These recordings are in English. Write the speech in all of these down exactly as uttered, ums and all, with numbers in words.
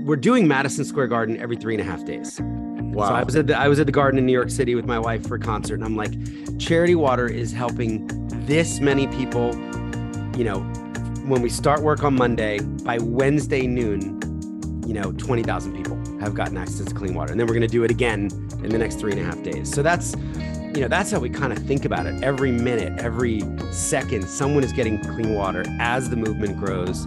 we're doing Madison Square Garden every three and a half days. Wow. So I was at the I was at the Garden in New York City with my wife for a concert, and I'm like, Charity Water is helping this many people. You know, when we start work on Monday, by Wednesday noon, you know, twenty thousand people have gotten access to clean water, and then we're going to do it again in the next three and a half days. So that's, you know, that's how we kind of think about it. Every minute, every second, someone is getting clean water as the movement grows.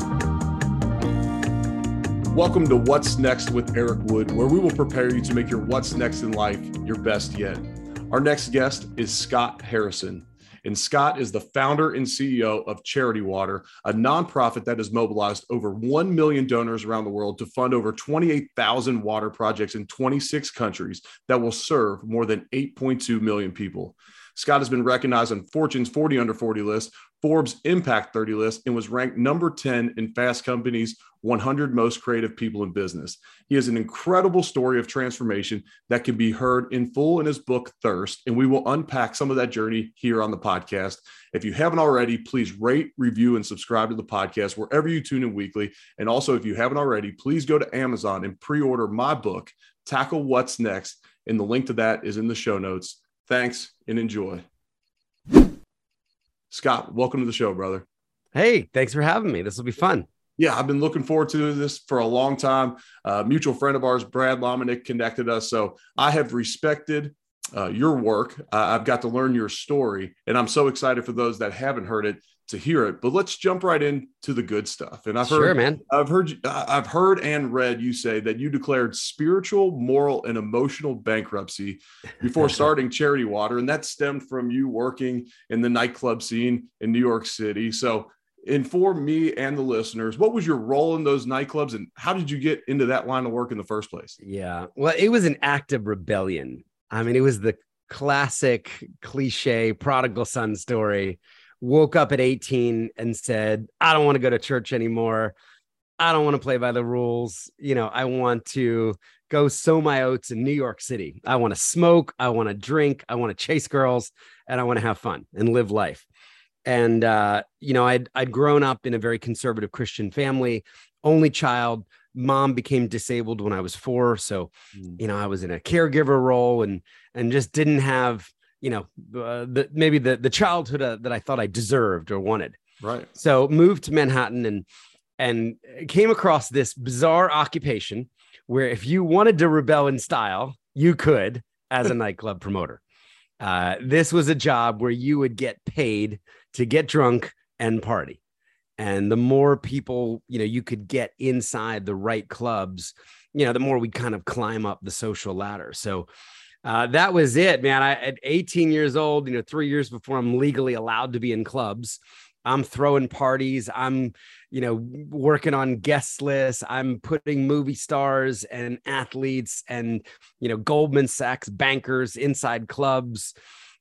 Welcome to What's Next with Eric Wood, where we will prepare you to make your what's next in life your best yet. Our next guest is Scott Harrison. And Scott is the founder and C E O of Charity Water, a nonprofit that has mobilized over one million donors around the world to fund over twenty-eight thousand water projects in twenty-six countries that will serve more than eight point two million people. Scott has been recognized on Fortune's forty under forty list, Forbes Impact thirty list, and was ranked number ten in Fast Company's one hundred most creative people in business. He has an incredible story of transformation that can be heard in full in his book, Thirst, and we will unpack some of that journey here on the podcast. If you haven't already, please rate, review, and subscribe to the podcast wherever you tune in weekly. And also, if you haven't already, please go to Amazon and pre-order my book, Tackle What's Next, and the link to that is in the show notes. Thanks and enjoy. Scott, welcome to the show, brother. Hey, thanks for having me. This will be fun. Yeah, I've been looking forward to this for a long time. A mutual friend of ours, Brad Lomenick, connected us. So I have respected uh, your work. Uh, I've got to learn your story, and I'm so excited for those that haven't heard it to hear it. But let's jump right into the good stuff. And I've heard, sure, man. I've heard, I've heard and read you say that you declared spiritual, moral, and emotional bankruptcy before starting Charity Water, and that stemmed from you working in the nightclub scene in New York City. So, inform me and the listeners, what was your role in those nightclubs, and how did you get into that line of work in the first place? Yeah, well, it was an act of rebellion. I mean, it was the classic cliche prodigal son story. Woke up at eighteen and said, I don't want to go to church anymore. I don't want to play by the rules. You know, I want to go sow my oats in New York City. I want to smoke. I want to drink. I want to chase girls, and I want to have fun and live life. And, uh, you know, I'd, I'd grown up in a very conservative Christian family, only child. Mom became disabled when I was four. So, mm. you know, I was in a caregiver role and, and just didn't have, you know, uh, the, maybe the, the childhood uh, that I thought I deserved or wanted. Right. So moved to Manhattan and, and came across this bizarre occupation where if you wanted to rebel in style, you could as a nightclub promoter. Uh, this was a job where you would get paid to get drunk and party. And the more people, you know, you could get inside the right clubs, you know, the more we kind of climb up the social ladder. So uh, that was it, man. I, at eighteen years old, you know, three years before I'm legally allowed to be in clubs, I'm throwing parties. I'm, you know, working on guest lists. I'm putting movie stars and athletes and, you know, Goldman Sachs bankers inside clubs,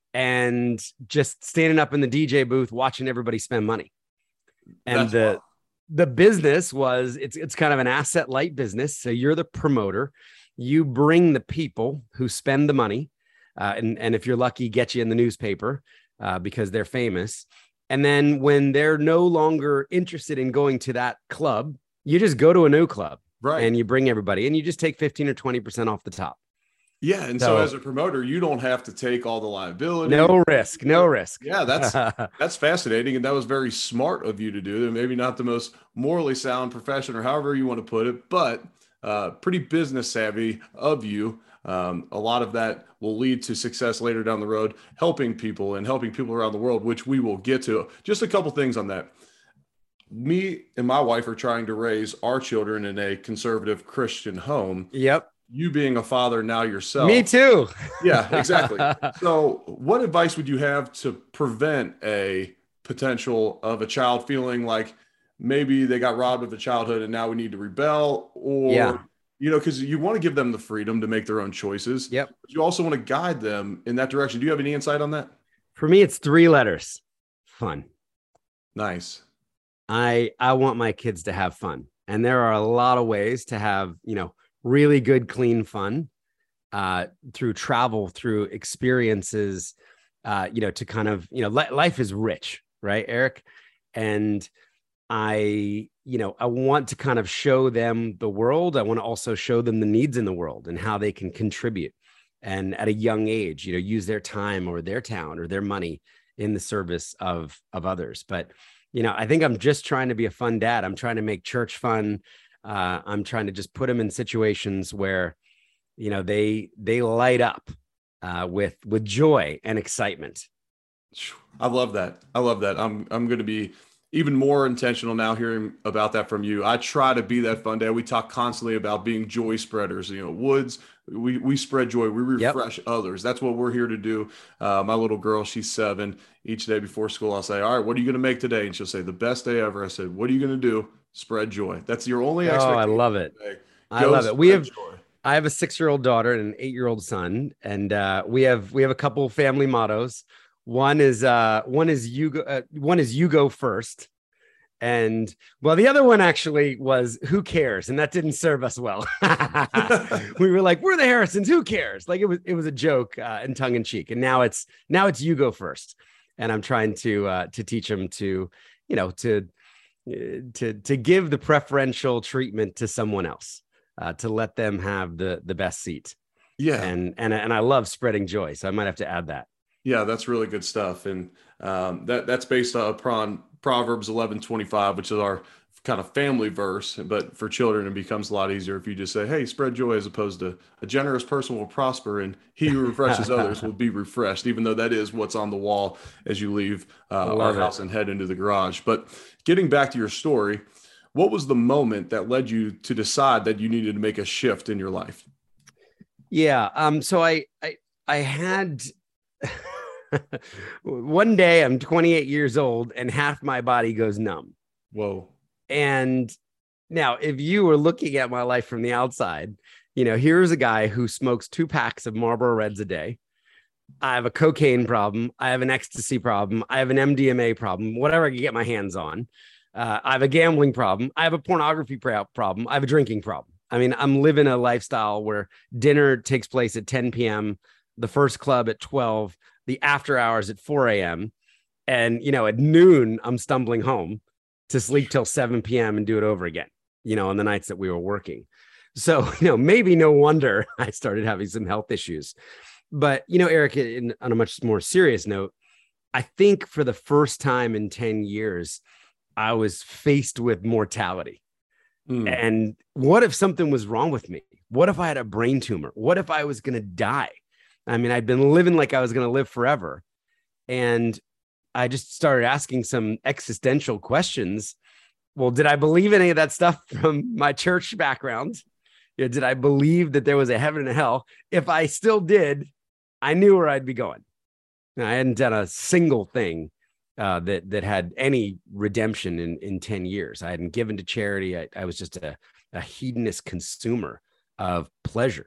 and just standing up in the D J booth, watching everybody spend money. And That's the, wild. the business was, it's, it's kind of an asset light business. So you're the promoter, you bring the people who spend the money. Uh, and, and if you're lucky, get you in the newspaper uh, because they're famous. And then when they're no longer interested in going to that club, you just go to a new club, right? And you bring everybody and you just take fifteen or twenty percent off the top. Yeah. And so, so as a promoter, you don't have to take all the liability. No risk, no risk. Yeah, that's that's fascinating. And that was very smart of you to do. Maybe not the most morally sound profession or however you want to put it, but uh, pretty business savvy of you. Um, a lot of that will lead to success later down the road, helping people and helping people around the world, which we will get to. Just a couple things on that. Me and my wife are trying to raise our children in a conservative Christian home. Yep. You being a father now yourself. Me too. Yeah, exactly. So what advice would you have to prevent a potential of a child feeling like maybe they got robbed of a childhood and now we need to rebel, or, yeah. you know, because you want to give them the freedom to make their own choices. Yep. But you also want to guide them in that direction. Do you have any insight on that? For me, it's three letters. Fun. Nice. I, I want my kids to have fun. And there are a lot of ways to have, you know, really good, clean fun uh, through travel, through experiences, uh, you know, to kind of, you know, li- life is rich, right, Eric? And I, you know, I want to kind of show them the world. I want to also show them the needs in the world and how they can contribute. And at a young age, you know, use their time or their talent or their money in the service of, of others. But, you know, I think I'm just trying to be a fun dad. I'm trying to make church fun. Uh, I'm trying to just put them in situations where, you know, they, they light up uh, with, with joy and excitement. I love that. I love that. I'm, I'm going to be even more intentional now hearing about that from you. I try to be that fun dad. We talk constantly about being joy spreaders. You know, Woods, we we spread joy. We refresh yep. others. That's what we're here to do. Uh, my little girl, she's seven. Each day before school, I'll say, all right, what are you going to make today? And she'll say, the best day ever. I said, what are you going to do? Spread joy. That's your only expectation. Oh, I love it. I love it. We have, joy. I have a six-year-old daughter and an eight-year-old son. And uh, we have, we have a couple family mottos. One is uh, one is you go, uh, one is you go first, and well, the other one actually was who cares, and that didn't serve us well. We were like, we're the Harrisons, who cares? Like it was it was a joke uh, and tongue in cheek, and now it's now it's you go first, and I'm trying to uh, to teach them to you know to uh, to to give the preferential treatment to someone else, uh, to let them have the the best seat. Yeah, and and and I love spreading joy, so I might have to add that. Yeah, that's really good stuff. And um, that that's based upon Proverbs eleven twenty-five, which is our kind of family verse. But for children, it becomes a lot easier if you just say, hey, spread joy, as opposed to a generous person will prosper and he who refreshes others will be refreshed, even though that is what's on the wall as you leave uh, our house and head into the garage. But getting back to your story, what was the moment that led you to decide that you needed to make a shift in your life? Yeah. Um. So I, I, I had... One day I'm twenty-eight years old and half my body goes numb. Whoa. And now if you were looking at my life from the outside, you know, here's a guy who smokes two packs of Marlboro Reds a day. I have a cocaine problem. I have an ecstasy problem. I have an M D M A problem, whatever I can get my hands on. Uh, I have a gambling problem. I have a pornography problem. I have a drinking problem. I mean, I'm living a lifestyle where dinner takes place at ten p.m., the first club at twelve, the after hours at four a.m. And, you know, at noon, I'm stumbling home to sleep till seven p.m. and do it over again, you know, on the nights that we were working. So, you know, maybe no wonder I started having some health issues. But, you know, Eric, in, on a much more serious note, I think for the first time in ten years, I was faced with mortality. Mm. And what if something was wrong with me? What if I had a brain tumor? What if I was going to die? I mean, I'd been living like I was going to live forever. And I just started asking some existential questions. Well, did I believe any of that stuff from my church background? You know, did I believe that there was a heaven and a hell? If I still did, I knew where I'd be going. And I hadn't done a single thing uh, that that had any redemption in, in ten years. I hadn't given to charity. I, I was just a, a hedonist consumer of pleasure.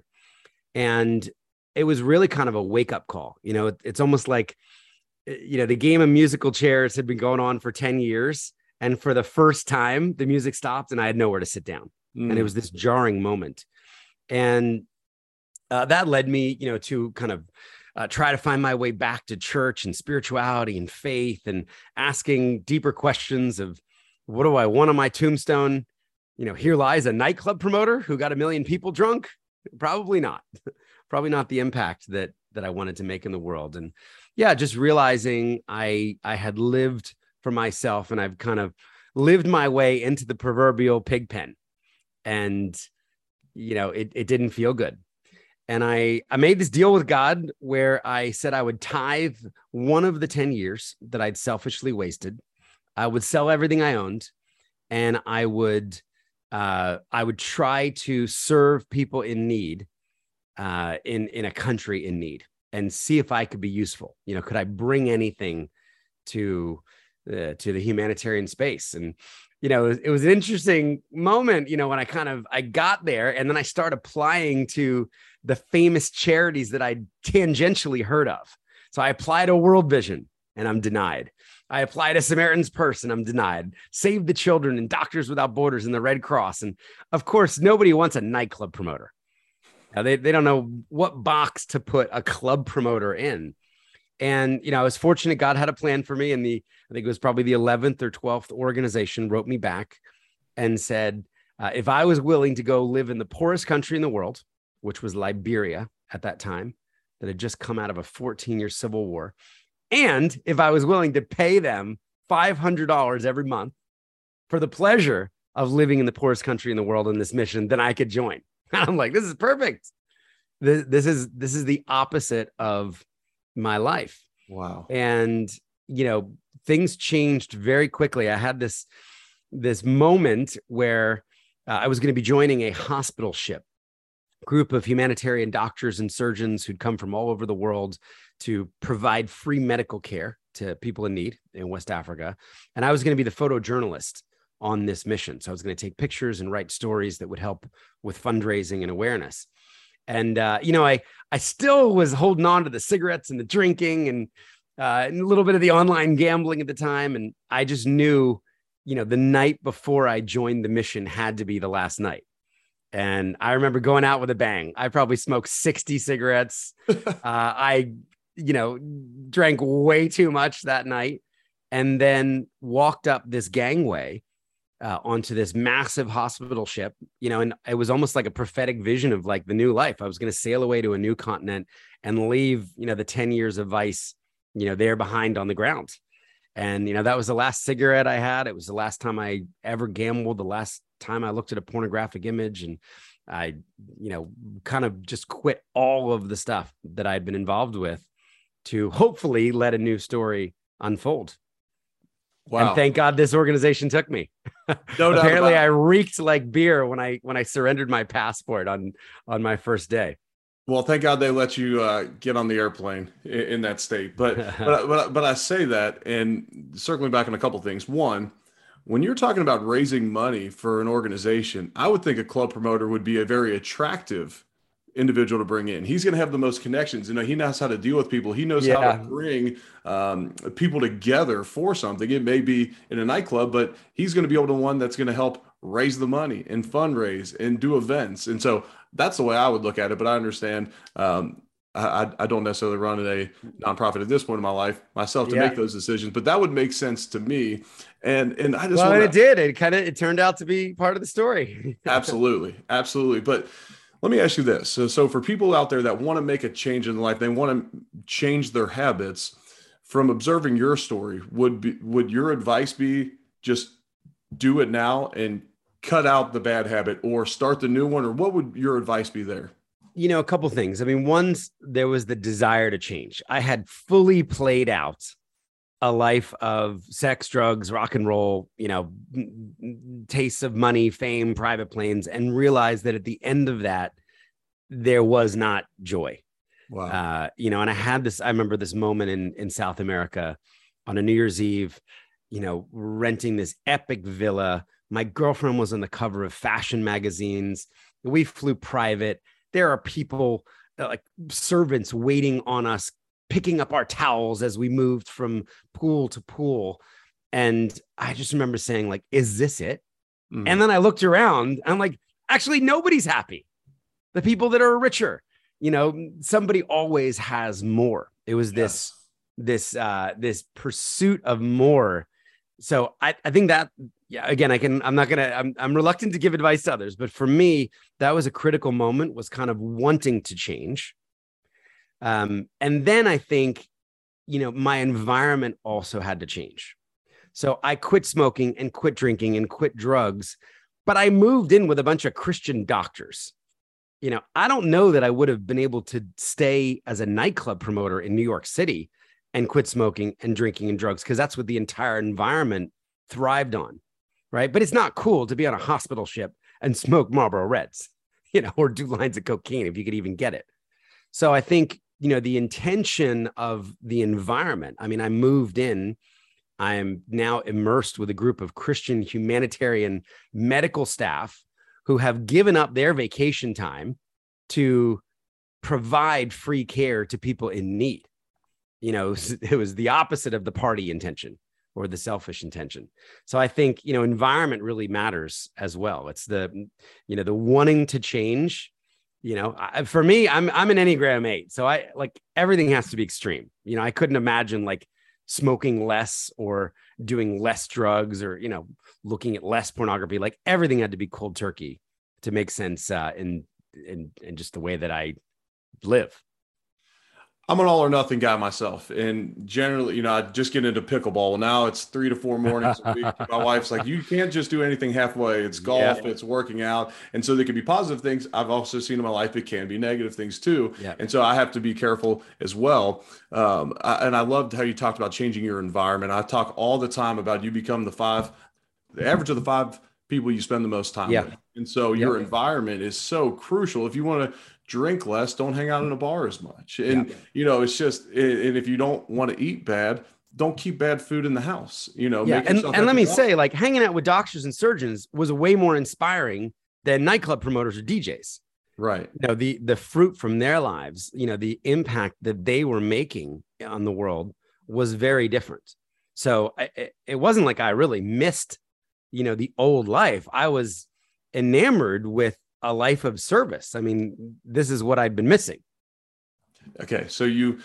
And it was really kind of a wake-up call. You know, it, it's almost like, you know, the game of musical chairs had been going on for ten years. And for the first time, the music stopped and I had nowhere to sit down. Mm. And it was this jarring moment. And uh, that led me, you know, to kind of uh, try to find my way back to church and spirituality and faith, and asking deeper questions of, what do I want on my tombstone? You know, here lies a nightclub promoter who got a million people drunk. Probably not. Probably not the impact that that I wanted to make in the world. And yeah, just realizing I I had lived for myself, and I've kind of lived my way into the proverbial pig pen. And, you know, it, it didn't feel good. And I, I made this deal with God where I said I would tithe one of the ten years that I'd selfishly wasted. I would sell everything I owned, and I would uh, I would try to serve people in need uh, in, in a country in need, and see if I could be useful. You know, could I bring anything to, uh, to the humanitarian space? And, you know, it was, it was an interesting moment, you know, when I kind of, I got there, and then I started applying to the famous charities that I tangentially heard of. So I applied to World Vision and I'm denied. I applied to Samaritan's Purse and I'm denied. Save the Children and Doctors Without Borders and the Red Cross. And of course, nobody wants a nightclub promoter. Now, they, they don't know what box to put a club promoter in. And, you know, I was fortunate. God had a plan for me. And the, I think it was probably the eleventh or twelfth organization wrote me back and said, uh, if I was willing to go live in the poorest country in the world, which was Liberia at that time, that had just come out of a fourteen year civil war. And if I was willing to pay them five hundred dollars every month for the pleasure of living in the poorest country in the world in this mission, then I could join. And I'm like, this is perfect. This, this is, this is the opposite of my life. Wow. And, you know, things changed very quickly. I had this, this moment where uh, I was going to be joining a hospital ship, group of humanitarian doctors and surgeons who'd come from all over the world to provide free medical care to people in need in West Africa. And I was going to be the photojournalist on this mission. So I was going to take pictures and write stories that would help with fundraising and awareness. And, uh, you know, I, I still was holding on to the cigarettes and the drinking and, uh, and a little bit of the online gambling at the time. And I just knew, you know, the night before I joined the mission had to be the last night. And I remember going out with a bang. I probably smoked sixty cigarettes. uh, I, you know, drank way too much that night and then walked up this gangway uh, onto this massive hospital ship, you know, and it was almost like a prophetic vision of like the new life. I was going to sail away to a new continent and leave, you know, the ten years of vice, you know, there behind on the ground. And, you know, that was the last cigarette I had. It was the last time I ever gambled, the last time I looked at a pornographic image. And I, you know, kind of just quit all of the stuff that I'd been involved with to hopefully let a new story unfold. Wow. And thank God this organization took me. No Apparently I reeked like beer when I, when I surrendered my passport on, on my first day. Well, thank God they let you uh, get on the airplane in, in that state. But, but, but, but I say that, and circling back on a couple of things. One, when you're talking about raising money for an organization, I would think a club promoter would be a very attractive individual to bring in. He's going to have the most connections. You know, he knows how to deal with people. He knows yeah. how to bring um, people together for something. It may be in a nightclub, but he's going to be able to one that's going to help raise the money and fundraise and do events. And so that's the way I would look at it. But I understand um, I, I don't necessarily run a nonprofit at this point in my life myself to yeah. make those decisions, but that would make sense to me. And and I just well, wanna, it did. It kind of it turned out to be part of the story. Absolutely, absolutely. But let me ask you this: so so for people out there that want to make a change in life, they want to change their habits. From observing your story, would be would your advice be just do it now and cut out the bad habit, or start the new one, or what would your advice be there? You know, a couple things. I mean, once there was the desire to change. I had fully played out a life of sex, drugs, rock and roll, you know, tastes of money, fame, private planes, and realized that at the end of that, there was not joy. Wow. Uh, you know, and I had this, I remember this moment in, in South America on a New Year's Eve, you know, renting this epic villa. My girlfriend was on the cover of fashion magazines. We flew private. There are people uh, like servants waiting on us, picking up our towels as we moved from pool to pool. And I just remember saying, like, is this it? Mm-hmm. And then I looked around. I'm like, actually, nobody's happy. The people that are richer, you know, somebody always has more. It was this, yes. this, uh, this pursuit of more. So I, I think that, yeah, again, I can, I'm not going to, I'm, I'm reluctant to give advice to others, but for me, that was a critical moment, was kind of wanting to change. Um, and then I think, you know, my environment also had to change. So I quit smoking and quit drinking and quit drugs, but I moved in with a bunch of Christian doctors. You know, I don't know that I would have been able to stay as a nightclub promoter in New York City and quit smoking and drinking and drugs, because that's what the entire environment thrived on, right? But it's not cool to be on a hospital ship and smoke Marlboro Reds, you know, or do lines of cocaine if you could even get it. So I think, you know, the intention of the environment, I mean, I moved in, I am now immersed with a group of Christian humanitarian medical staff who have given up their vacation time to provide free care to people in need. You know, it was the opposite of the party intention or the selfish intention. So I think, you know, environment really matters as well. It's the, you know, the wanting to change You know, I, for me, I'm I'm an Enneagram eight, so I like everything has to be extreme. You know, I couldn't imagine like smoking less or doing less drugs or, you know, looking at less pornography. Like everything had to be cold turkey to make sense uh, in in in just the way that I live. I'm an all or nothing guy myself. And generally, you know, I just get into pickleball. Now it's three to four mornings a week. My wife's like, you can't just do anything halfway. It's golf, yeah. It's working out. And so there can be positive things. I've also seen in my life, it can be negative things too. Yeah. And so I have to be careful as well. Um, I, and I loved how you talked about changing your environment. I talk all the time about you become the five, the average of the five people you spend the most time yeah. with. And so your yeah. environment is so crucial. If you want to drink less, don't hang out in a bar as much. And, yeah. you know, it's just, and if you don't want to eat bad, don't keep bad food in the house, you know. Yeah. And, and let me say, like, hanging out with doctors and surgeons was way more inspiring than nightclub promoters or D Js. Right. You know, the, the fruit from their lives, you know, the impact that they were making on the world was very different. So I, it wasn't like I really missed, you know, the old life. I was enamored with a life of service. I mean, this is what I'd been missing. Okay. So you,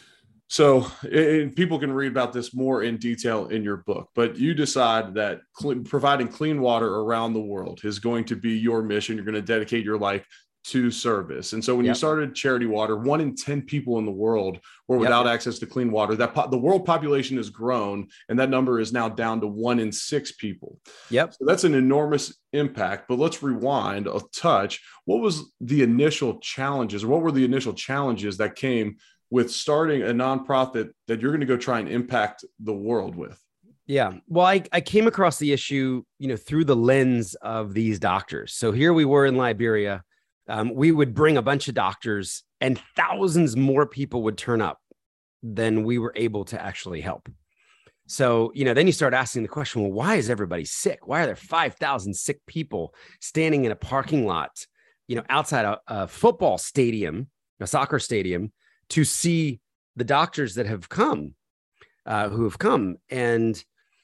so and people can read about this more in detail in your book, but you decide that cl- providing clean water around the world is going to be your mission. You're going to dedicate your life to service. And so when yep. you started Charity Water, one in ten people in the world were without yep. access to clean water. That po- the world population has grown, and that number is now down to one in six people. Yep. So that's an enormous impact, but let's rewind a touch. What was the initial challenges, or what were the initial challenges that came with starting a nonprofit that you're going to go try and impact the world with? Yeah. Well, I, I came across the issue, you know, through the lens of these doctors. So here we were in Liberia. Um, we would bring a bunch of doctors and thousands more people would turn up than we were able to actually help. So, you know, then you start asking the question, well, why is everybody sick? Why are there five thousand sick people standing in a parking lot, you know, outside a, a football stadium, a soccer stadium, to see the doctors that have come, uh, who have come? And,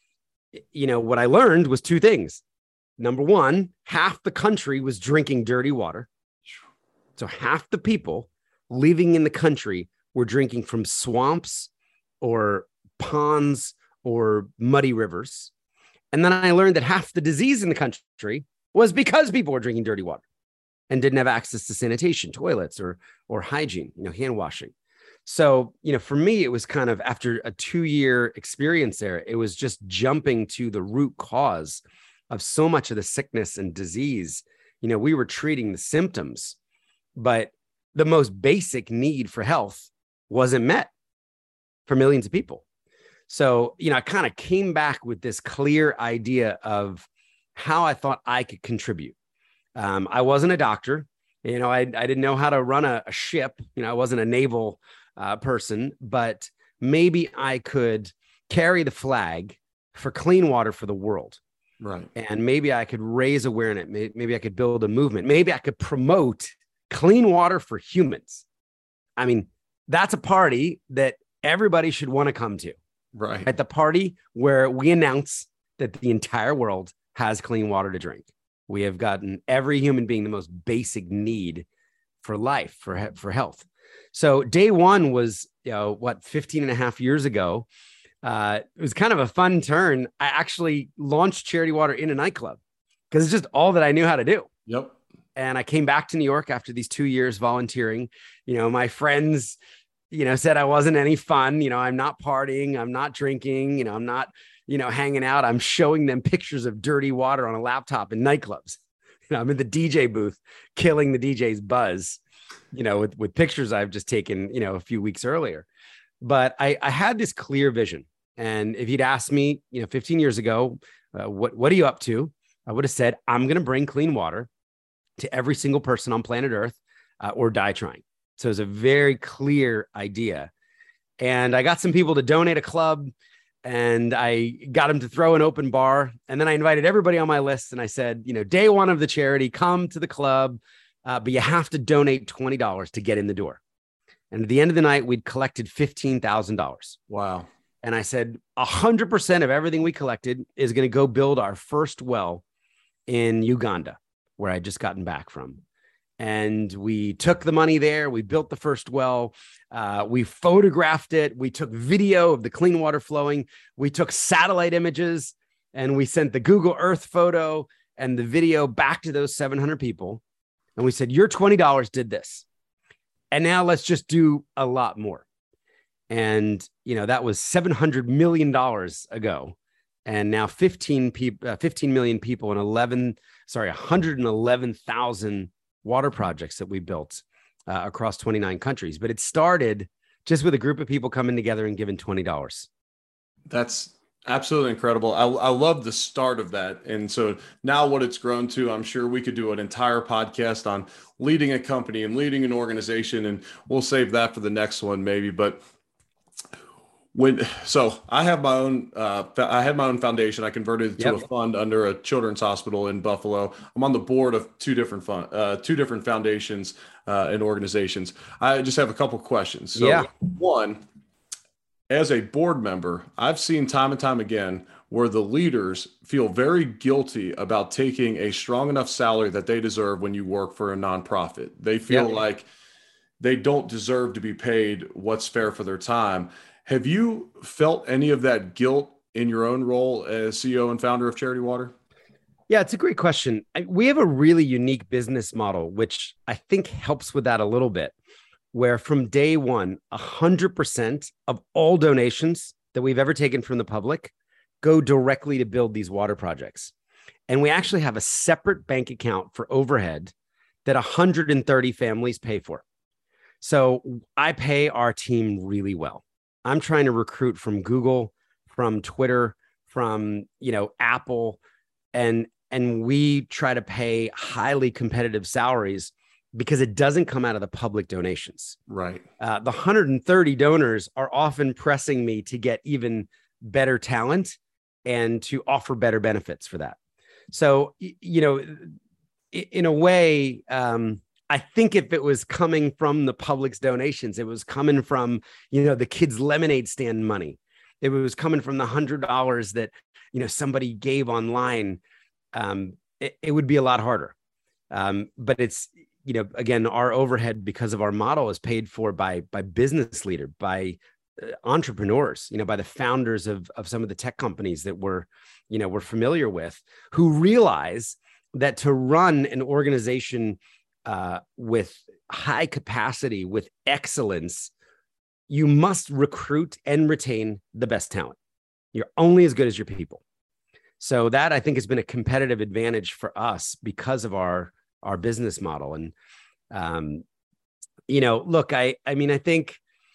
you know, what I learned was two things. Number one, half the country was drinking dirty water. So half the people living in the country were drinking from swamps or ponds or muddy rivers. And then I learned that half the disease in the country was because people were drinking dirty water and didn't have access to sanitation, toilets, or, or hygiene, you know, hand washing. So, you know, for me, it was kind of after a two-year experience there, it was just jumping to the root cause of so much of the sickness and disease. You know, we were treating the symptoms, but the most basic need for health wasn't met for millions of people. So, you know, I kind of came back with this clear idea of how I thought I could contribute. Um, I wasn't a doctor. You know, I, I didn't know how to run a, a ship. You know, I wasn't a naval uh, person, but maybe I could carry the flag for clean water for the world. Right. And maybe I could raise awareness. Maybe I could build a movement. Maybe I could promote clean water for humans. I mean, that's a party that everybody should want to come to. Right. At the party where we announce that the entire world has clean water to drink. We have gotten every human being the most basic need for life, for, for health. So day one was, you know, what, fifteen and a half years ago. Uh, it was kind of a fun turn. I actually launched Charity Water in a nightclub because it's just all that I knew how to do. Yep. And I came back to New York after these two years volunteering. You know, my friends, you know, said I wasn't any fun. You know, I'm not partying. I'm not drinking. You know, I'm not, you know, hanging out. I'm showing them pictures of dirty water on a laptop in nightclubs. You know, I'm in the D J booth, killing the D J's buzz, you know, with, with pictures I've just taken, you know, a few weeks earlier. But I, I had this clear vision. And if you'd asked me, you know, fifteen years ago, uh, what, what are you up to? I would have said, I'm going to bring clean water to every single person on planet Earth uh, or die trying. So it's a very clear idea. And I got some people to donate a club and I got them to throw an open bar. And then I invited everybody on my list. And I said, you know, day one of the charity, come to the club, uh, but you have to donate twenty dollars to get in the door. And at the end of the night, we'd collected fifteen thousand dollars. Wow. And I said, one hundred percent of everything we collected is going to go build our first well in Uganda, where I'd just gotten back from. And we took the money there. We built the first well. Uh, we photographed it. We took video of the clean water flowing. We took satellite images and we sent the Google Earth photo and the video back to those seven hundred people. And we said, your twenty dollars did this. And now let's just do a lot more. And, you know, that was seven hundred million dollars ago. And now fifteen people, uh, fifteen million people and eleven, sorry, one hundred eleven thousand water projects that we built uh, across twenty-nine countries. But it started just with a group of people coming together and giving twenty dollars. That's absolutely incredible. I, I love the start of that. And so now what it's grown to, I'm sure we could do an entire podcast on leading a company and leading an organization, and we'll save that for the next one maybe. But when, so I have my own, uh, I had my own foundation. I converted it to yep. a fund under a children's hospital in Buffalo. I'm on the board of two different fund, uh, two different foundations uh, and organizations. I just have a couple questions. So yeah. one, as a board member, I've seen time and time again where the leaders feel very guilty about taking a strong enough salary that they deserve when you work for a nonprofit. They feel yep. like they don't deserve to be paid what's fair for their time. Have you felt any of that guilt in your own role as C E O and founder of Charity Water? Yeah, it's a great question. I, we have a really unique business model, which I think helps with that a little bit, where from day one, one hundred percent of all donations that we've ever taken from the public go directly to build these water projects. And we actually have a separate bank account for overhead that one hundred thirty families pay for. So I pay our team really well. I'm trying to recruit from Google, from Twitter, from, you know, Apple, and, and we try to pay highly competitive salaries because it doesn't come out of the public donations. Right. Uh, the one hundred thirty donors are often pressing me to get even better talent and to offer better benefits for that. So, you know, in a way, um, I think if it was coming from the public's donations, it was coming from, you know, the kids' lemonade stand money. It was coming from the hundred dollars that, you know, somebody gave online. Um, it, it would be a lot harder. Um, but it's, you know, again, our overhead because of our model is paid for by, by business leader, by uh, entrepreneurs, you know, by the founders of, of some of the tech companies that we're, you know, we're familiar with, who realize that to run an organization uh, with high capacity, with excellence, you must recruit and retain the best talent. You're only as good as your people. So that I think has been a competitive advantage for us because of our, our business model. And, um, you know, look, I, I mean, I think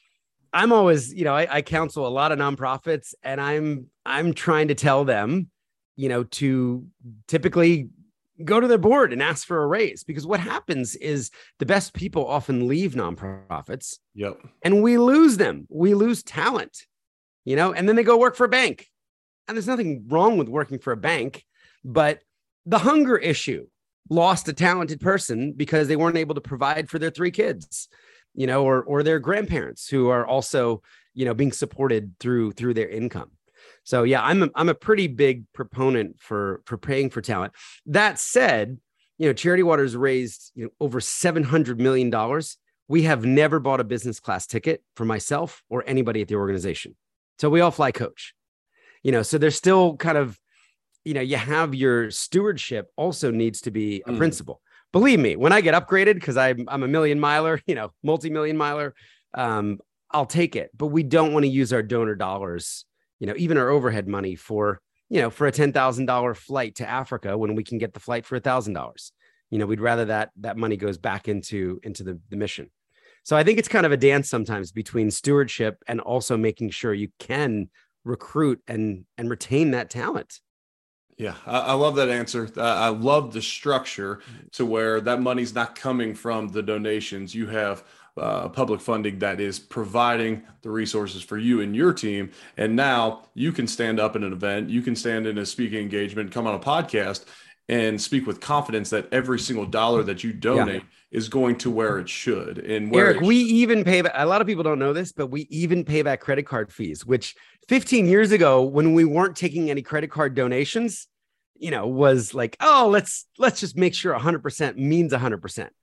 I'm always, you know, I, I counsel a lot of nonprofits, and I'm, I'm trying to tell them, you know, to typically go to their board and ask for a raise, because what happens is the best people often leave nonprofits. Yep. And we lose them. We lose talent, you know, and then they go work for a bank. And there's nothing wrong with working for a bank, but the hunger issue lost a talented person because they weren't able to provide for their three kids, you know, or, or their grandparents who are also, you know, being supported through, through their income. So yeah, I'm a, I'm a pretty big proponent for, for paying for talent. That said, you know, Charity Water's raised, you know, over seven hundred million dollars. We have never bought a business class ticket for myself or anybody at the organization. So we all fly coach, you know, so there's still kind of, you know, you have your stewardship also needs to be a mm. principle. Believe me, when I get upgraded, because I'm, I'm a million miler, you know, multi-million miler, um, I'll take it. But we don't want to use our donor dollars, you know, even our overhead money for, you know, for a ten thousand dollars flight to Africa when we can get the flight for one thousand dollars. You know, we'd rather that that money goes back into, into the, the mission. So I think it's kind of a dance sometimes between stewardship and also making sure you can recruit and, and retain that talent. Yeah, I, I love that answer. Uh, I love the structure to where that money's not coming from the donations. You have uh, public funding that is providing the resources for you and your team. And now you can stand up in an event, you can stand in a speaking engagement, come on a podcast and speak with confidence that every single dollar that you donate yeah. is going to where it should. And where Eric, we even pay back, a lot of people don't know this, but we even pay back credit card fees, which fifteen years ago, when we weren't taking any credit card donations, you know, was like, oh, let's, let's just make sure one hundred percent means one hundred percent.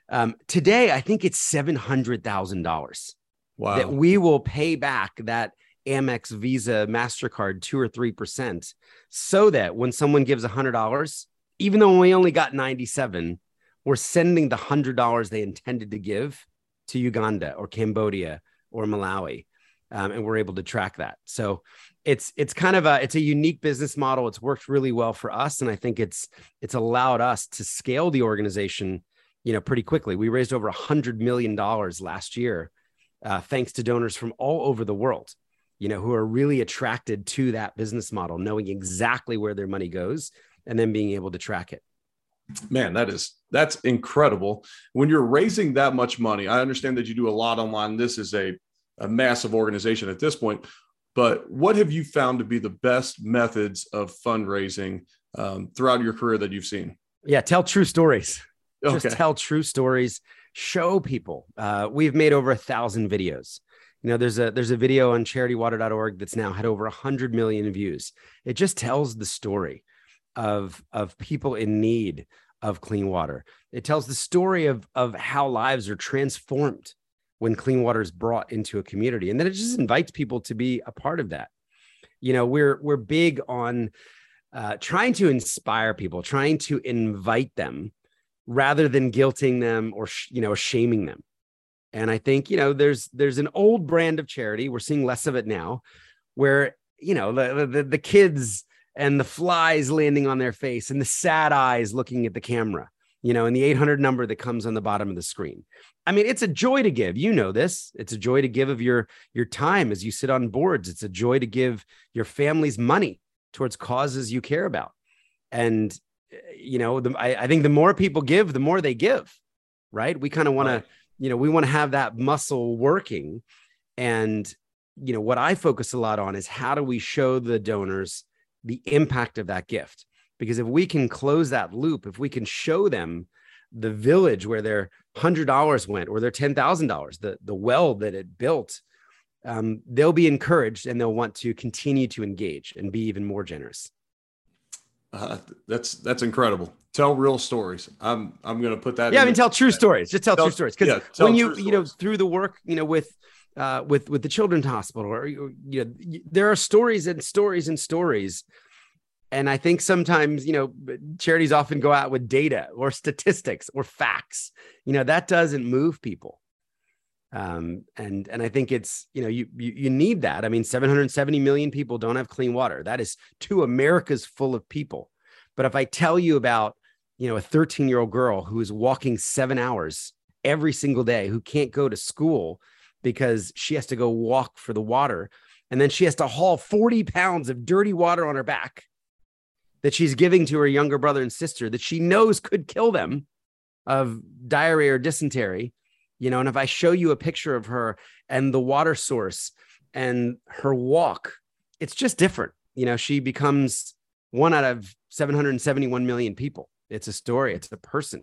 Um, today, I think it's seven hundred thousand dollars Wow. that we will pay back that Amex, Visa, MasterCard, two or three percent, so that when someone gives one hundred dollars, even though we only got ninety-seven, we're sending the one hundred dollars they intended to give to Uganda or Cambodia or Malawi. Um, and we're able to track that. So it's it's kind of a it's a unique business model. It's worked really well for us, and I think it's it's allowed us to scale the organization, you know, pretty quickly. We raised over a hundred million dollars last year, uh, thanks to donors from all over the world, you know, who are really attracted to that business model, knowing exactly where their money goes, and then being able to track it. Man, that is that's incredible. When you're raising that much money, I understand that you do a lot online. This is a a massive organization at this point, but what have you found to be the best methods of fundraising um, throughout your career that you've seen? Yeah, tell true stories. Okay. Just tell true stories. Show people. Uh, we've made over a thousand videos. You know, there's a there's a video on charity water dot org that's now had over a hundred million views. It just tells the story of of people in need of clean water. It tells the story of of how lives are transformed when clean water is brought into a community. And then it just invites people to be a part of that. You know, we're, we're big on uh, trying to inspire people, trying to invite them rather than guilting them or, sh- you know, shaming them. And I think, you know, there's, there's an old brand of charity. We're seeing less of it now where, you know, the, the, the kids and the flies landing on their face and the sad eyes looking at the camera, you know, and the eight hundred number that comes on the bottom of the screen. I mean, it's a joy to give. You know this. It's a joy to give of your, your time as you sit on boards. It's a joy to give your family's money towards causes you care about. And, you know, the, I, I think the more people give, the more they give, right? We kind of want right. to, you know, we want to have that muscle working. And, you know, what I focus a lot on is how do we show the donors the impact of that gift? Because if we can close that loop, if we can show them the village where their one hundred dollars went or their ten thousand dollars, the, the well that it built, um, they'll be encouraged and they'll want to continue to engage and be even more generous. Uh, that's that's incredible. Tell real stories. I'm I'm going to put that. Yeah, in I mean, the, tell true stories. Just tell, tell true stories. Because yeah, when you you know through the work you know with uh, with with the Children's Hospital, or you know there are stories and stories and stories. And I think sometimes, you know, charities often go out with data or statistics or facts. You know, that doesn't move people. Um, and and I think it's, you know, you, you you need that. I mean, seven hundred seventy million people don't have clean water. That is two Americas full of people. But if I tell you about, you know, a thirteen-year-old girl who is walking seven hours every single day, who can't go to school because she has to go walk for the water, and then she has to haul forty pounds of dirty water on her back that she's giving to her younger brother and sister that she knows could kill them of diarrhea or dysentery, you know, and if I show you a picture of her and the water source and her walk, it's just different. You know, she becomes one out of seven hundred seventy-one million people. It's a story. It's a person.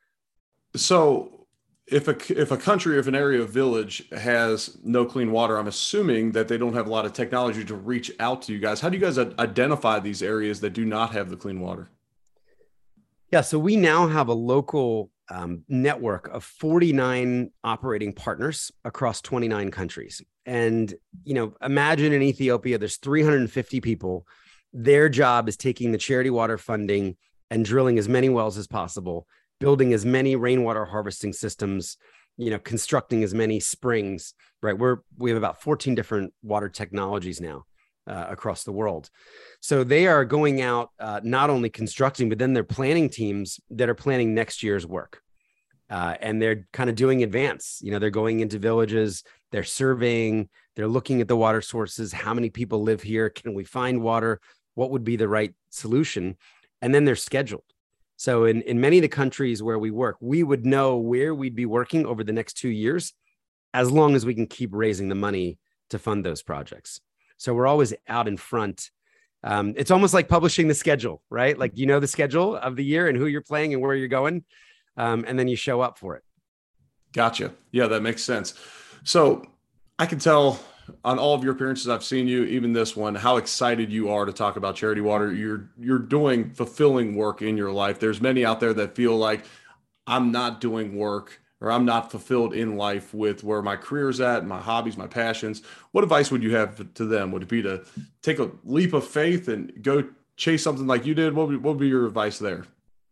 So if a, if a country or if an area of village has no clean water, I'm assuming that they don't have a lot of technology to reach out to you guys. How do you guys identify these areas that do not have the clean water? Yeah, so we now have a local um, network of forty-nine operating partners across twenty-nine countries. And, you know, imagine in Ethiopia, there's three hundred fifty people. Their job is taking the charity water funding and drilling as many wells as possible, building as many rainwater harvesting systems, you know, constructing as many springs, right? We're, we have about fourteen different water technologies now uh, across the world. So they are going out, uh, not only constructing, but then they're planning teams that are planning next year's work. Uh, and they're kind of doing advance, you know, they're going into villages, they're surveying, they're looking at the water sources. How many people live here? Can we find water? What would be the right solution? And then they're scheduled. So in, in many of the countries where we work, we would know where we'd be working over the next two years, as long as we can keep raising the money to fund those projects. So we're always out in front. Um, it's almost like publishing the schedule, right? Like, you know, the schedule of the year and who you're playing and where you're going. Um, and then you show up for it. Gotcha. Yeah, that makes sense. So I can tell on all of your appearances, I've seen you, even this one, how excited you are to talk about Charity Water. You're, you're doing fulfilling work in your life. There's many out there that feel like, I'm not doing work or I'm not fulfilled in life with where my career's at, my hobbies, my passions, what advice would you have to them? Would it be to take a leap of faith and go chase something like you did? What would, what would be your advice there?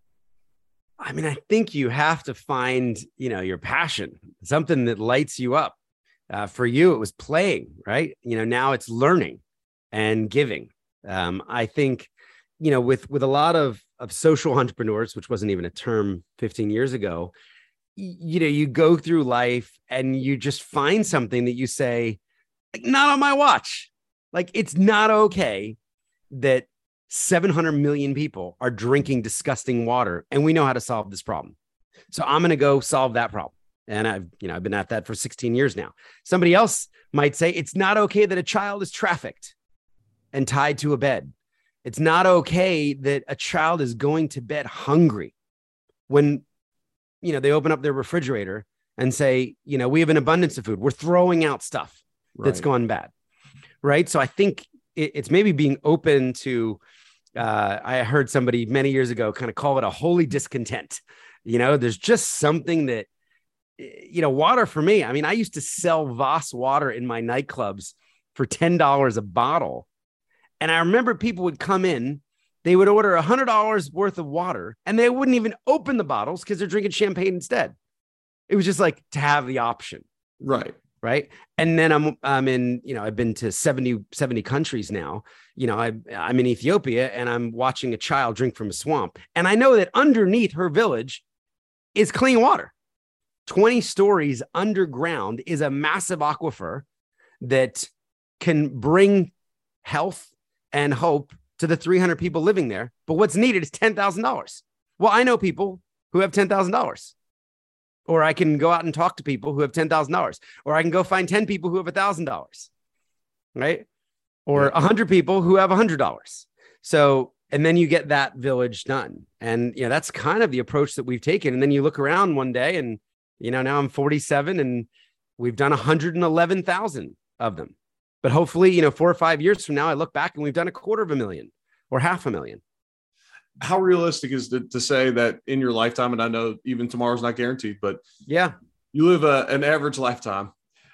I mean, I think you have to find, you know, your passion, something that lights you up. Uh, for you, it was playing, right? You know, now it's learning and giving. Um, I think, you know, with with a lot of of social entrepreneurs, which wasn't even a term fifteen years ago, y- you know, you go through life and you just find something that you say, like, not on my watch. Like, it's not okay that seven hundred million people are drinking disgusting water, and we know how to solve this problem. So I'm going to go solve that problem. And I've, you know, I've been at that for sixteen years now. Somebody else might say it's not okay that a child is trafficked and tied to a bed. It's not okay that a child is going to bed hungry when, you know, they open up their refrigerator and say, you know, we have an abundance of food. We're throwing out stuff that's Right. gone bad. Right. So I think it, it's maybe being open to, uh, I heard somebody many years ago kind of call it a holy discontent. You know, there's just something that, you know, water for me. I mean, I used to sell Voss water in my nightclubs for ten dollars a bottle. And I remember people would come in, they would order one hundred dollars worth of water, and they wouldn't even open the bottles because they're drinking champagne instead. It was just like to have the option. Right. Right. And then I'm, I'm in, you know, I've been to seventy, seventy countries now. You know, I, I'm in Ethiopia and I'm watching a child drink from a swamp. And I know that underneath her village is clean water. twenty stories underground is a massive aquifer that can bring health and hope to the three hundred people living there. But what's needed is ten thousand dollars. Well, I know people who have ten thousand dollars. Or I can go out and talk to people who have ten thousand dollars. Or I can go find ten people who have one thousand dollars. Right? Or Yeah. one hundred people who have one hundred dollars. So, and then you get that village done. And, you know, that's kind of the approach that we've taken. And then you look around one day and, you know, now I'm forty-seven and we've done one hundred eleven thousand of them. But hopefully, you know, four or five years from now, I look back and we've done a quarter of a million or half a million. How realistic is it to say that in your lifetime, and I know even tomorrow's not guaranteed, but Yeah. you live a, an average lifetime.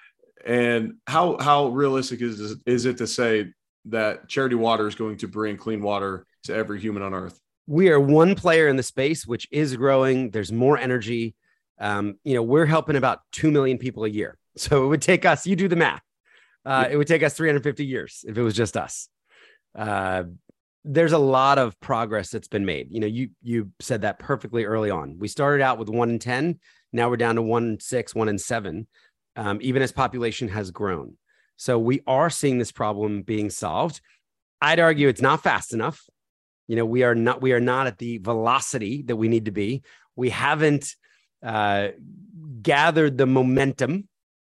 And how how realistic is is it to say that Charity Water is going to bring clean water to every human on earth? We are one player in the space, which is growing. There's more energy. Um, you know, we're helping about two million people a year. So it would take us, you do the math. Uh, it would take us three hundred fifty years if it was just us. Uh, there's a lot of progress that's been made. You know, you you said that perfectly early on. We started out with one in ten. Now we're down to one in six, one in seven, um, even as population has grown. So we are seeing this problem being solved. I'd argue it's not fast enough. You know, we are not we are not at the velocity that we need to be. We haven't uh, gathered the momentum,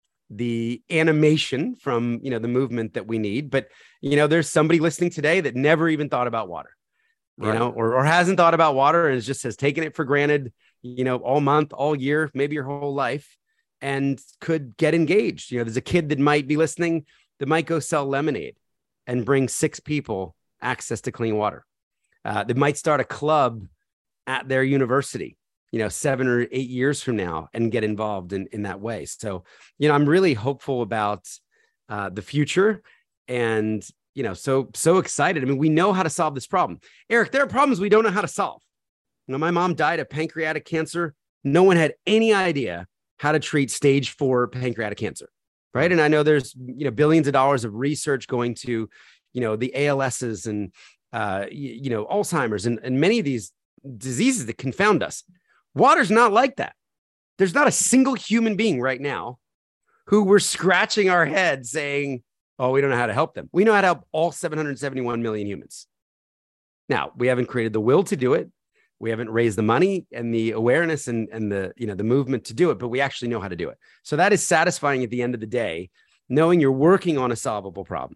the animation from, you know, the movement that we need. But, you know, there's somebody listening today that never even thought about water, you Right. know, or, or hasn't thought about water and is just has taken it for granted, you know, all month, all year, maybe your whole life, and could get engaged. You know, there's a kid that might be listening that might go sell lemonade and bring six people access to clean water. Uh, they might start a club at their university, you know, seven or eight years from now and get involved in, in that way. So, you know, I'm really hopeful about uh, the future and, you know, so, so excited. I mean, we know how to solve this problem. Eric, there are problems we don't know how to solve. You know, my mom died of pancreatic cancer. No one had any idea how to treat stage four pancreatic cancer, right? And I know there's, you know, billions of dollars of research going to, you know, the A L S's and, uh, you, you know, Alzheimer's and, and many of these diseases that confound us. Water's not like that. There's not a single human being right now who we're scratching our head saying, oh, we don't know how to help them. We know how to help all seven hundred seventy-one million humans. Now, we haven't created the will to do it. We haven't raised the money and the awareness and, and the, you know, the movement to do it, but we actually know how to do it. So that is satisfying at the end of the day, knowing you're working on a solvable problem.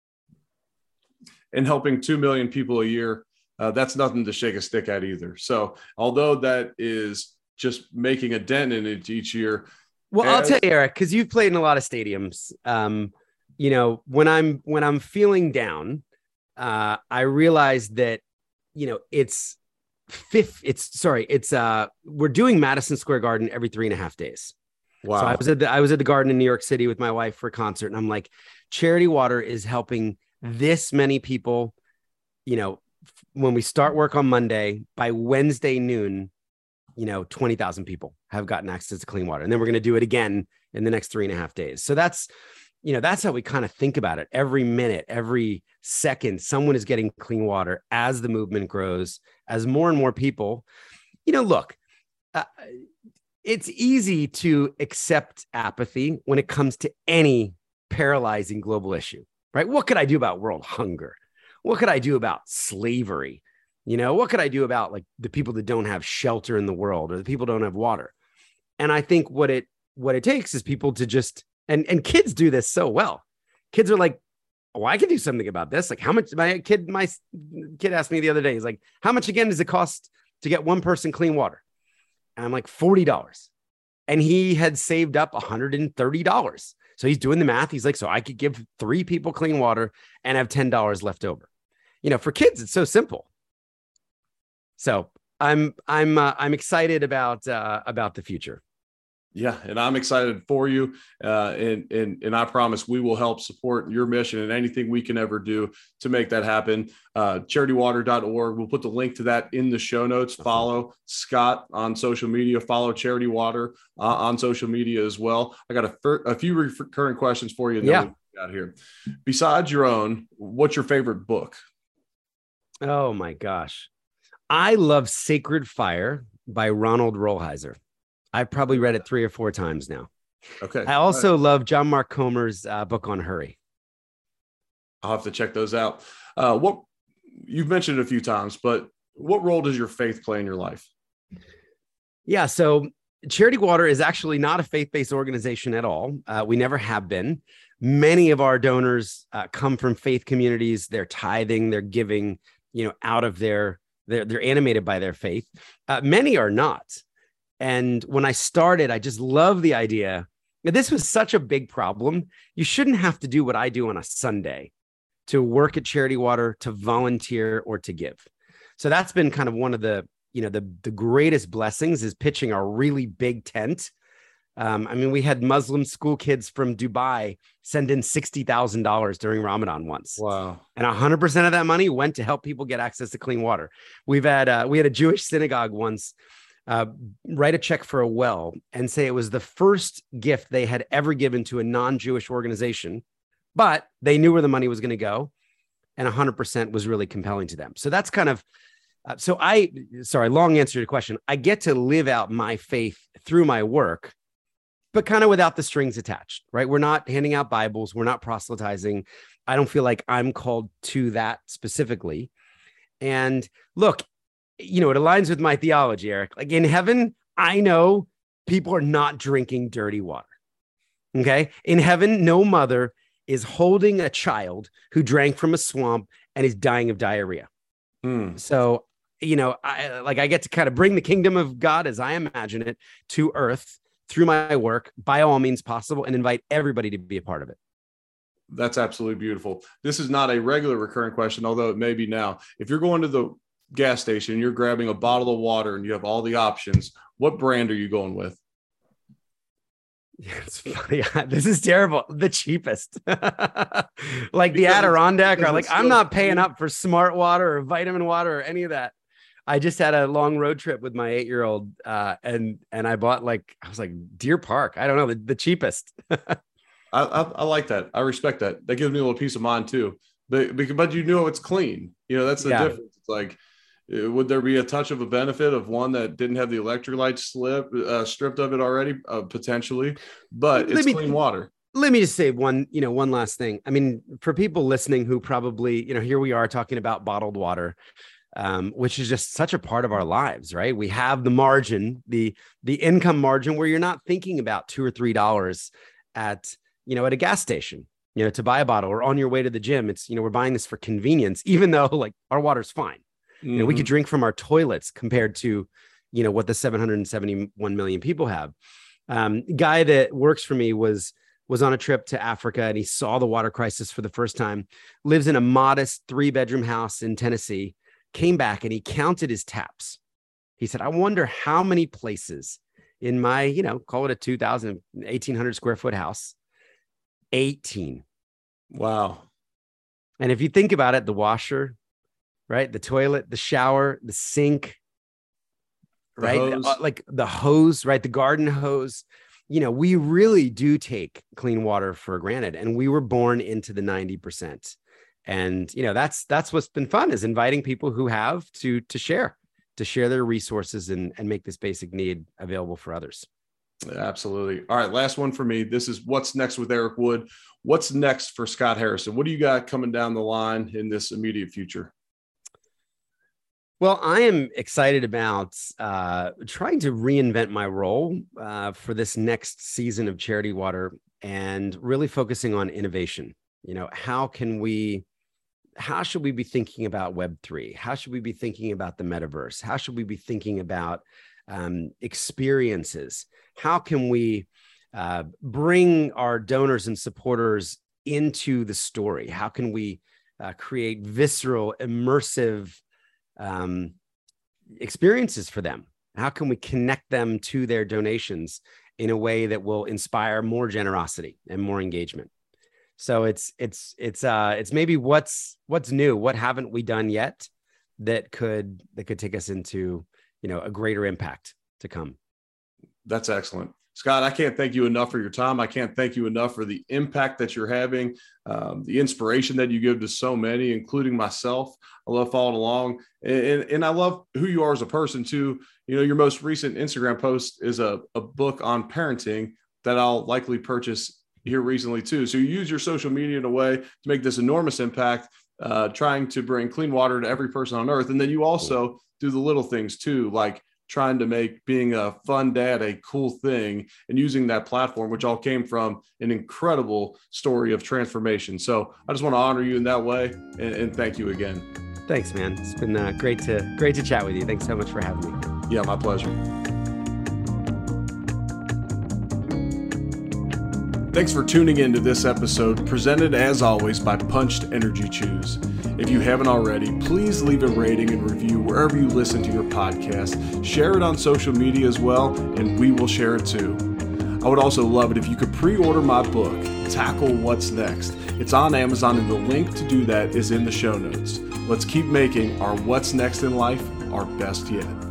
And helping two million people a year, uh, that's nothing to shake a stick at either. So although that is just making a dent in it each year. Well, as- I'll tell you, Eric, because you've played in a lot of stadiums. Um, you know, when I'm when I'm feeling down, uh, I realize that, you know, it's fifth. It's sorry. It's uh, we're doing Madison Square Garden every three and a half days. Wow. So I was at the I was at the Garden in New York City with my wife for a concert, and I'm like, Charity Water is helping this many people. You know, when we start work on Monday, by Wednesday noon, you know, twenty thousand people have gotten access to clean water, and then we're going to do it again in the next three and a half days. So that's, you know, that's how we kind of think about it. Every minute, every second, someone is getting clean water as the movement grows, as more and more people, you know, look. Uh, It's easy to accept apathy when it comes to any paralyzing global issue, right? What could I do about world hunger? What could I do about slavery? You know, what could I do about like the people that don't have shelter in the world or the people who don't have water? And I think what it what it takes is people to just, and, and kids do this so well. Kids are like, oh, I can do something about this. Like how much, my kid, my kid asked me the other day, he's like, how much again does it cost to get one person clean water? And I'm like, forty dollars. And he had saved up one hundred thirty dollars. So he's doing the math. He's like, so I could give three people clean water and have ten dollars left over. You know, for kids, it's so simple. So I'm, I'm, uh, I'm excited about, uh, about the future. Yeah, and I'm excited for you, uh, and and and I promise we will help support your mission and anything we can ever do to make that happen. Uh, charity water dot org. We'll put the link to that in the show notes. Follow Scott on social media. Follow Charity Water uh, on social media as well. I got a, a few recurring questions for you. And yeah. Out here. Besides your own, what's your favorite book? Oh my gosh, I love Sacred Fire by Ronald Rolheiser. I've probably read it three or four times now. Okay. I also right. love John Mark Comer's uh, book on Hurry. I'll have to check those out. Uh, what you've mentioned it a few times, but what role does your faith play in your life? Yeah. So Charity Water is actually not a faith-based organization at all. Uh, we never have been. Many of our donors uh, come from faith communities. They're tithing, they're giving, you know, out of their, they're, they're animated by their faith. Uh, many are not. And when I started, I just love the idea that this was such a big problem. You shouldn't have to do what I do on a Sunday to work at Charity Water, to volunteer, or to give. So that's been kind of one of the, you know, the, the greatest blessings is pitching a really big tent. Um, I mean, we had Muslim school kids from Dubai send in sixty thousand dollars during Ramadan once. Wow. And one hundred percent of that money went to help people get access to clean water. We've had, uh, we had a Jewish synagogue once Uh, write a check for a well and say it was the first gift they had ever given to a non-Jewish organization, but they knew where the money was going to go, and one hundred percent was really compelling to them. So that's kind of, uh, so I, sorry, long answer to your question. I get to live out my faith through my work, but kind of without the strings attached, right? We're not handing out Bibles. We're not proselytizing. I don't feel like I'm called to that specifically. And look, you know, it aligns with my theology, Eric. Like in heaven, I know people are not drinking dirty water. Okay. In heaven, no mother is holding a child who drank from a swamp and is dying of diarrhea. Hmm. So, you know, I like I get to kind of bring the kingdom of God as I imagine it to earth through my work by all means possible and invite everybody to be a part of it. That's absolutely beautiful. This is not a regular recurring question, although it may be now. If you're going to the gas station, you're grabbing a bottle of water and you have all the options, what brand are you going with? It's funny. This is terrible. The cheapest. Like the Because Adirondack it's- or like, it's I'm still not paying cheap. up for smart water or vitamin water or any of that. I just had a long road trip with my eight-year-old uh, and, and I bought like, I was like Deer Park. I don't know, the, the cheapest. I, I, I like that. I respect that. That gives me a little peace of mind too. But, but, but you know, it's clean. You know, that's the Yeah. difference. It's like, uh, would there be a touch of a benefit of one that didn't have the electrolyte slip uh, stripped of it already? Uh, potentially, but Let it's me- clean water. Let me just say one, you know, one last thing. I mean, for people listening who probably, you know, here we are talking about bottled water, um, which is just such a part of our lives, right? We have the margin, the the income margin where you're not thinking about two or three dollars at, you know, at a gas station, you know, to buy a bottle or on your way to the gym. It's, you know, we're buying this for convenience, even though like our water's fine. You know, we could drink from our toilets compared to, you know, what the seven hundred seventy-one million people have. Um, guy that works for me was was on a trip to Africa and he saw the water crisis for the first time, lives in a modest three bedroom house in Tennessee, came back and he counted his taps. He said, I wonder how many places in my, you know, call it a two thousand, eighteen hundred square foot house, eighteen. Wow. And if you think about it, the washer, right? The toilet, the shower, the sink, The right? hose. Uh, Like the hose, right? The garden hose. You know, we really do take clean water for granted, and we were born into the ninety percent. And, you know, that's, that's what's been fun, is inviting people who have to, to share, to share their resources and, and make this basic need available for others. Absolutely. All right. Last one for me. This is what's next with Eric Wood. What's next for Scott Harrison? What do you got coming down the line in this immediate future? Well, I am excited about uh, trying to reinvent my role uh, for this next season of Charity Water, and really focusing on innovation. You know, how can we, how should we be thinking about Web three? How should we be thinking about the metaverse? How should we be thinking about um, experiences? How can we uh, bring our donors and supporters into the story? How can we uh, create visceral, immersive um, experiences for them? How can we connect them to their donations in a way that will inspire more generosity and more engagement? So it's, it's, it's, uh, it's maybe what's, what's new, what haven't we done yet that could, that could take us into, you know, a greater impact to come. That's excellent. Scott, I can't thank you enough for your time. I can't thank you enough for the impact that you're having, um, the inspiration that you give to so many, including myself. I love following along, and, and I love who you are as a person too. You know, your most recent Instagram post is a, a book on parenting that I'll likely purchase here recently too. So you use your social media in a way to make this enormous impact, uh, trying to bring clean water to every person on earth. And then you also do the little things too, like trying to make being a fun dad a cool thing, and using that platform, which all came from an incredible story of transformation. So I just want to honor you in that way, and, and thank you again. Thanks, man. It's been uh, great to great to chat with you. Thanks so much for having me. Yeah, my pleasure. Thanks for tuning in to this episode, presented as always by Punched Energy Chews. If you haven't already, please leave a rating and review wherever you listen to your podcast. Share it on social media as well, and we will share it too. I would also love it if you could pre-order my book, Tackle What's Next. It's on Amazon, and the link to do that is in the show notes. Let's keep making our what's next in life our best yet.